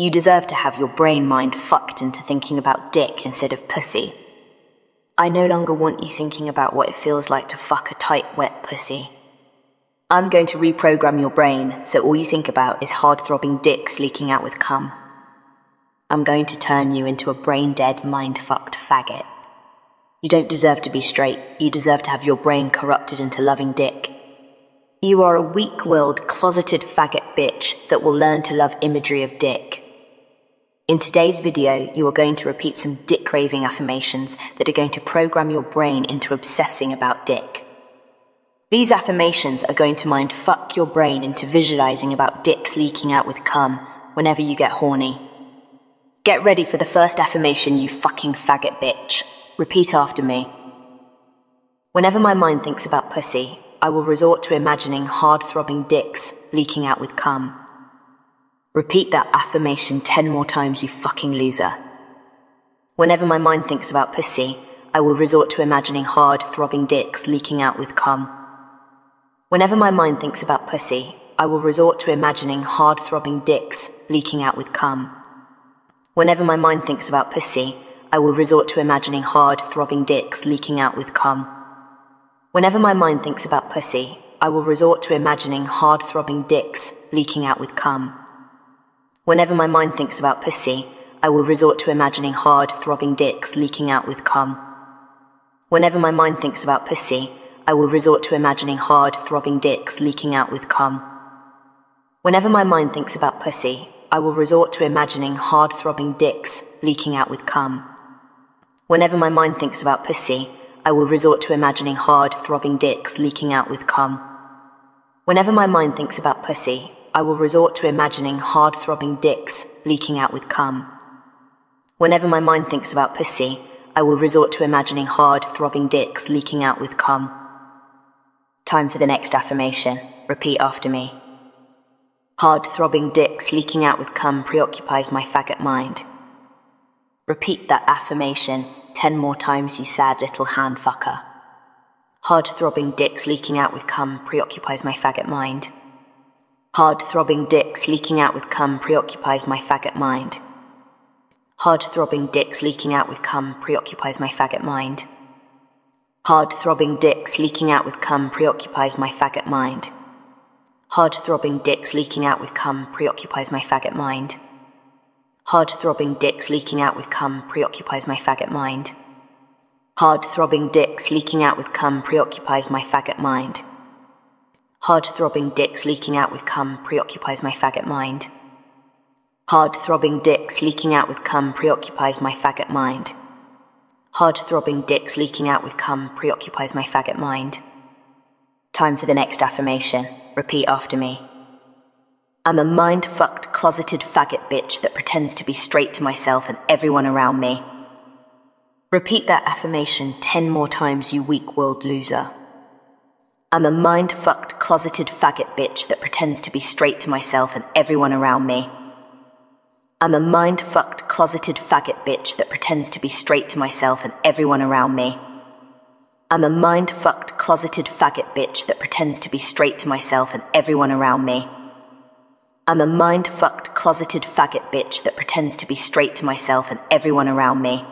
You deserve to have your brain mind fucked into thinking about dick instead of pussy. I no longer want you thinking about what it feels like to fuck a tight, wet pussy. I'm going to reprogram your brain so all you think about is hard-throbbing dicks leaking out with cum. I'm going to turn you into a brain-dead, mind-fucked faggot. You don't deserve to be straight. You deserve to have your brain corrupted into loving dick. You are a weak-willed, closeted faggot bitch that will learn to love imagery of dick. In today's video, you are going to repeat some dick-craving affirmations that are going to program your brain into obsessing about dick. These affirmations are going to mind-fuck your brain into visualizing about dicks leaking out with cum whenever you get horny. Get ready for the first affirmation, you fucking faggot bitch. Repeat after me. Whenever my mind thinks about pussy, I will resort to imagining hard-throbbing dicks leaking out with cum. Repeat that affirmation 10 more times, you fucking loser. Whenever my mind thinks about pussy, I will resort to imagining hard-throbbing dicks leaking out with cum. Whenever my mind thinks about pussy, I will resort to imagining hard-throbbing dicks leaking out with cum. Whenever my mind thinks about pussy, I will resort to imagining hard-throbbing dicks leaking out with cum. Whenever my mind thinks about pussy, I will resort to imagining hard-throbbing dicks leaking out with cum. Whenever my mind thinks about pussy, I will resort to imagining hard-throbbing dicks leaking out with cum. Whenever my mind thinks about pussy, I will resort to imagining hard-throbbing dicks leaking out with cum. Whenever my mind thinks about pussy, I will resort to imagining hard-throbbing dicks leaking out with cum. Whenever my mind thinks about pussy, I will resort to imagining hard-throbbing dicks leaking out with cum. Whenever my mind thinks about pussy, I will resort to imagining hard-throbbing dicks leaking out with cum. Whenever my mind thinks about pussy, I will resort to imagining hard-throbbing dicks leaking out with cum. Time for the next affirmation. Repeat after me. Hard-throbbing dicks leaking out with cum preoccupies my faggot mind. Repeat that affirmation 10 more times, you sad little hand fucker. Hard-throbbing dicks leaking out with cum preoccupies my faggot mind. Hard-throbbing dicks leaking out with cum preoccupies my faggot mind. Hard-throbbing dicks leaking out with cum preoccupies my faggot mind. Hard-throbbing dicks leaking out with cum preoccupies my faggot mind. Hard-throbbing dicks leaking out with cum preoccupies my faggot mind. Hard-throbbing dicks leaking out with cum preoccupies my faggot mind. Hard-throbbing dicks leaking out with cum preoccupies my faggot mind. Hard-throbbing dicks leaking out with cum preoccupies my faggot mind. Hard-throbbing dicks leaking out with cum preoccupies my faggot mind. Hard-throbbing dicks leaking out with cum preoccupies my faggot mind. Time for the next affirmation. Repeat after me. I'm a mind-fucked, closeted faggot bitch that pretends to be straight to myself and everyone around me. Repeat that affirmation 10 more times, you weak-willed loser. I'm a mind-fucked, closeted faggot bitch that pretends to be straight to myself and everyone around me. I'm a mind-fucked, closeted faggot bitch that pretends to be straight to myself and everyone around me. I'm a mind-fucked, closeted faggot bitch that pretends to be straight to myself and everyone around me. I'm a mind-fucked, closeted faggot bitch that pretends to be straight to myself and everyone around me.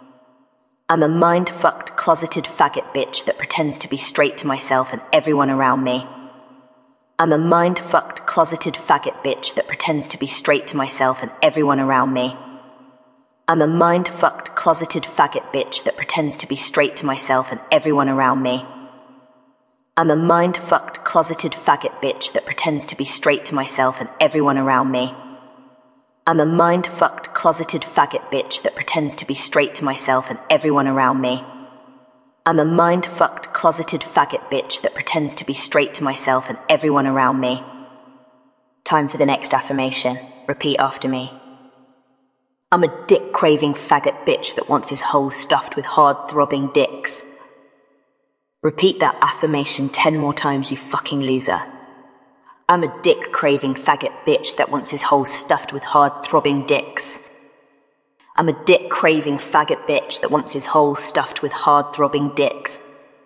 I'm a mind-fucked, closeted faggot bitch that pretends to be straight to myself and everyone around me. I'm a mind-fucked, closeted faggot bitch that pretends to be straight to myself and everyone around me. I'm a mind-fucked, closeted faggot bitch that pretends to be straight to myself and everyone around me. I'm a mind-fucked, closeted faggot bitch that pretends to be straight to myself and everyone around me. I'm a mind-fucked, closeted faggot bitch that pretends to be straight to myself and everyone around me. I'm a mind-fucked, closeted faggot bitch that pretends to be straight to myself and everyone around me. Time for the next affirmation. Repeat after me. I'm a dick-craving faggot bitch that wants his hole stuffed with hard-throbbing dicks. Repeat that affirmation 10 more times, you fucking loser. I'm a dick-craving faggot bitch that wants his hole stuffed with hard-throbbing dicks. I'm a dick-craving faggot bitch that wants his hole stuffed with hard-throbbing dicks.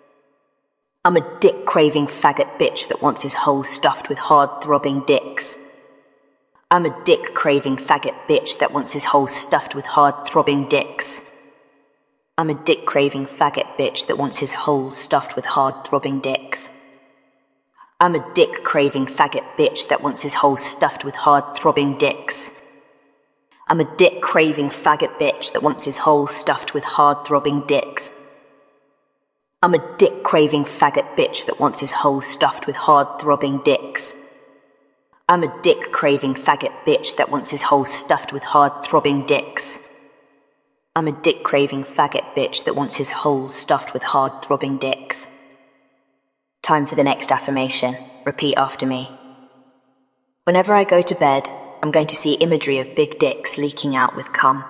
I'm a dick-craving faggot bitch that wants his hole stuffed with hard-throbbing dicks. I'm a dick-craving faggot bitch that wants his holes stuffed with hard-throbbing dicks. I'm a dick-craving faggot bitch that wants his holes stuffed with hard-throbbing dicks. I'm a dick-craving faggot bitch that wants his holes stuffed with hard-throbbing dicks. I'm a dick-craving faggot bitch that wants his holes stuffed with hard-throbbing dicks. I'm a dick-craving faggot bitch that wants his holes stuffed with hard-throbbing dicks. I'm a dick-craving faggot bitch that wants his holes stuffed with hard-throbbing dicks. I'm a dick-craving faggot bitch that wants his holes stuffed with hard-throbbing dicks. Time for the next affirmation. Repeat after me. Whenever I go to bed, I'm going to see imagery of big dicks leaking out with cum.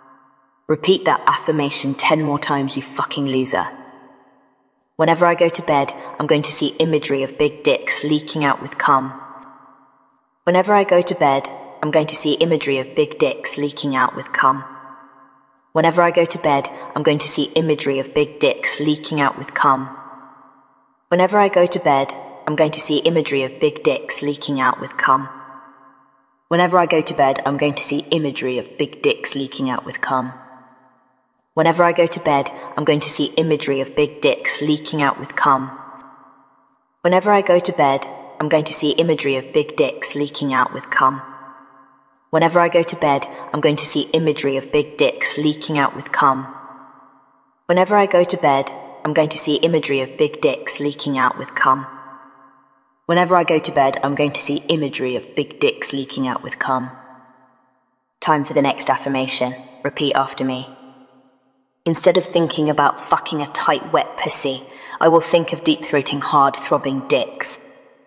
Repeat that affirmation 10 more times, you fucking loser. Whenever I go to bed, I'm going to see imagery of big dicks leaking out with cum. Whenever I go to bed, I'm going to see imagery of big dicks leaking out with cum. Whenever I go to bed, I'm going to see imagery of big dicks leaking out with cum. Whenever I go to bed, I'm going to see imagery of big dicks leaking out with cum. Whenever I go to bed, I'm going to see imagery of big dicks leaking out with cum. Whenever I go to bed, I'm going to see imagery of big dicks leaking out with cum. Whenever I go to bed, I'm going to see imagery of big dicks leaking out with cum. Whenever I go to bed, I'm going to see imagery of big dicks leaking out with cum. Whenever I go to bed, I'm going to see imagery of big dicks leaking out with cum. Whenever I go to bed, I'm going to see imagery of big dicks leaking out with cum. Time for the next affirmation. Repeat after me. Instead of thinking about fucking a tight, wet pussy, I will think of deep-throating, hard-throbbing dicks.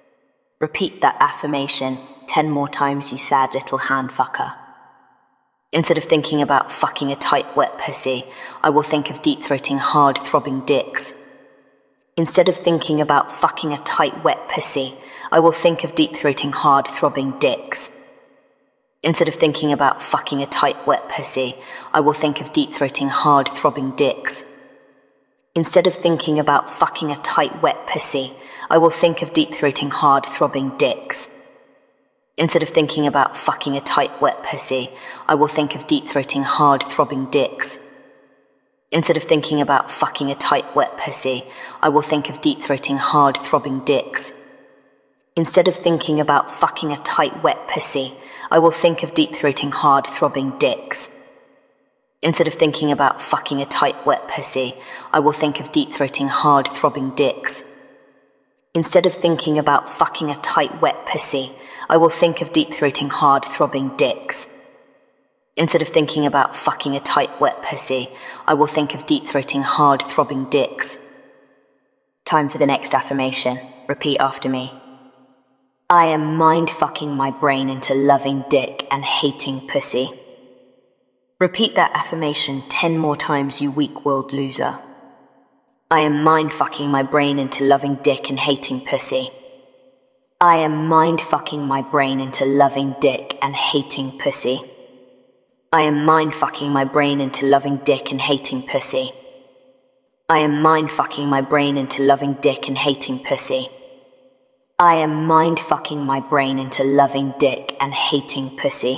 Repeat that affirmation 10 more times, you sad little hand fucker. Instead of thinking about fucking a tight, wet pussy, I will think of deep-throating, hard-throbbing dicks. Instead of thinking about fucking a tight, wet pussy, I will think of deep-throating, hard-throbbing dicks. Instead of thinking about fucking a tight, wet pussy, I will think of deep-throating, hard-throbbing dicks. Instead of thinking about fucking a tight, wet pussy, I will think of deep-throating, hard-throbbing dicks. Instead of thinking about fucking a tight, wet pussy, I will think of deep-throating, hard-throbbing dicks. Instead of thinking about fucking a tight, wet pussy, I will think of deep-throating, hard-throbbing dicks. Instead of thinking about fucking a tight, wet pussy, I will think of deep-throating, hard-throbbing dicks. Instead of thinking about fucking a tight, wet pussy, I will think of deep-throating, hard-throbbing dicks. Instead of thinking about fucking a tight, wet pussy, I will think of deep-throating, hard-throbbing dicks. Instead of thinking about fucking a tight, wet pussy, I will think of deep-throating, hard-throbbing dicks. Time for the next affirmation. Repeat after me. I am mind-fucking my brain into loving dick and hating pussy. Repeat that affirmation 10 more times, you weak-willed loser. I am mind-fucking my brain into loving dick and hating pussy. I am mind-fucking my brain into loving dick and hating pussy. I am mind-fucking my brain into loving dick and hating pussy. I am mind-fucking my brain into loving dick and hating pussy. I am mind-fucking my brain into loving dick and hating pussy.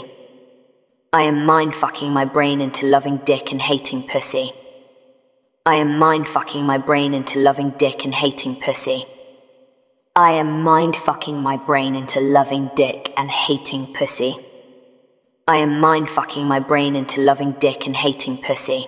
I am mind-fucking my brain into loving dick and hating pussy. I am mind-fucking my brain into loving dick and hating pussy. I am mind-fucking my brain into loving dick and hating pussy. I am mind-fucking my brain into loving dick and hating pussy.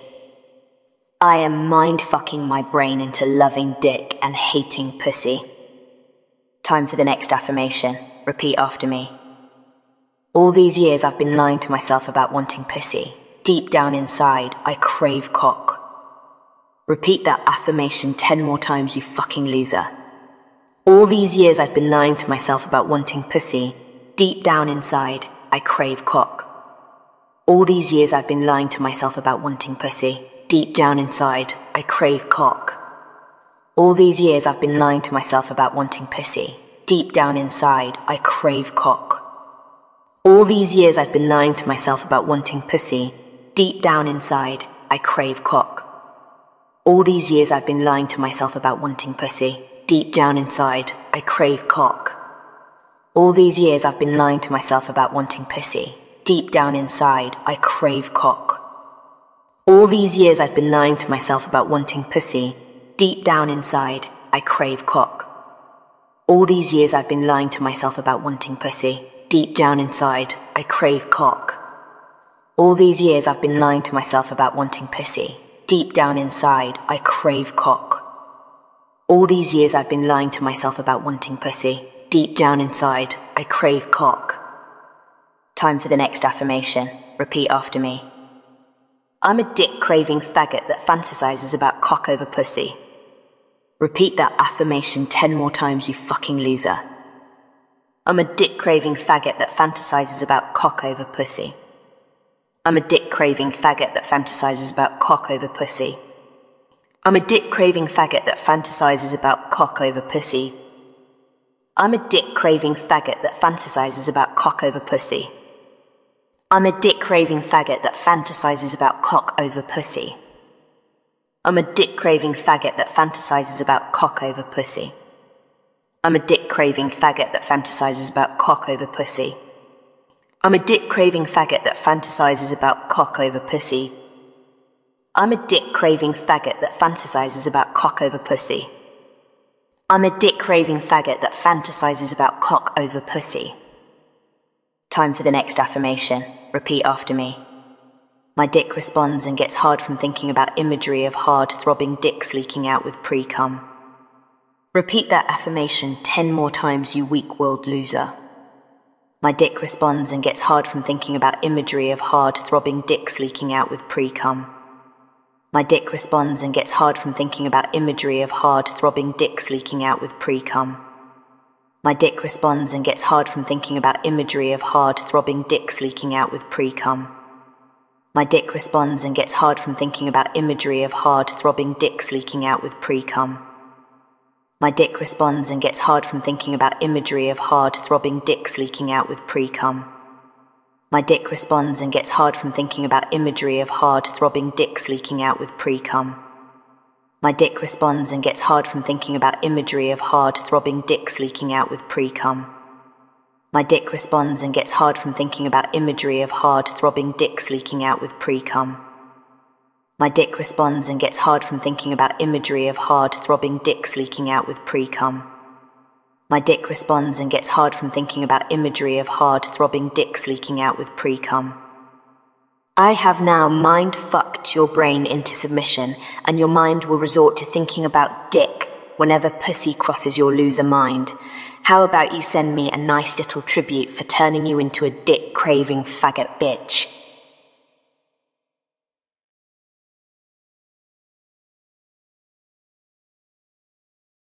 I am mind-fucking my brain into loving dick and hating pussy. Time for the next affirmation. Repeat after me. All these years I've been lying to myself about wanting pussy. Deep down inside, I crave cock. Repeat that affirmation 10 more times, you fucking loser. All these years I've been lying to myself about wanting pussy. Deep down inside, I crave cock. All these years I've been lying to myself about wanting pussy. Deep down inside, I crave cock. All these years I've been lying to myself about wanting pussy. Deep down inside, I crave cock. All these years I've been lying to myself about wanting pussy. Deep down inside, I crave cock. All these years I've been lying to myself about wanting pussy. Deep down inside, I crave cock. All these years I've been lying to myself about wanting pussy. Deep down inside, I crave cock. All these years I've been lying to myself about wanting pussy. Deep down inside, I crave cock. All these years I've been lying to myself about wanting pussy. Deep down inside, I crave cock. All these years I've been lying to myself about wanting pussy. Deep down inside, I crave cock. All these years I've been lying to myself about wanting pussy. Deep down inside, I crave cock. Time for the next affirmation. Repeat after me. I'm a dick-craving faggot that fantasizes about cock over pussy. Repeat that affirmation 10 more times, you fucking loser. I'm a dick-craving faggot that fantasizes about cock over pussy. I'm a dick-craving faggot that fantasizes about cock over pussy. I'm a dick-craving faggot that fantasizes about cock over pussy. I'm a dick-craving faggot that fantasizes about cock over pussy. I'm a dick-craving faggot that fantasizes about cock over pussy. I'm a dick-craving faggot that fantasizes about cock over pussy. I'm a dick-craving faggot that fantasizes about cock over pussy. I'm a dick-craving faggot that fantasizes about cock over pussy. I'm a dick-craving faggot that fantasizes about cock over pussy. I'm a dick-craving faggot that fantasizes about cock over pussy. Time for the next affirmation. Repeat after me. My dick responds and gets hard from thinking about imagery of hard, throbbing dicks leaking out with pre-cum. Repeat that affirmation 10 more times, you weak-willed loser. My dick responds and gets hard from thinking about imagery of hard, throbbing dicks leaking out with pre-cum. My dick responds and gets hard from thinking about imagery of hard, throbbing dicks leaking out with pre-cum. My dick responds and gets hard from thinking about imagery of hard, throbbing dicks leaking out with pre-cum. My dick responds and gets hard from thinking about imagery of hard, throbbing dicks leaking out with pre-cum. My dick responds and gets hard from thinking about imagery of hard, throbbing dicks leaking out with pre-cum. My dick responds and gets hard from thinking about imagery of hard, throbbing dicks leaking out with pre-cum. My dick responds and gets hard from thinking about imagery of hard, throbbing dicks leaking out with pre-cum. My dick responds and gets hard from thinking about imagery of hard, throbbing dicks leaking out with pre-cum. My dick responds and gets hard from thinking about imagery of hard, throbbing dicks leaking out with pre-cum. My dick responds and gets hard from thinking about imagery of hard, throbbing dicks leaking out with pre-cum. I have now mind-fucked your brain into submission, and your mind will resort to thinking about dick whenever pussy crosses your loser mind. How about you send me a nice little tribute for turning you into a dick-craving faggot bitch?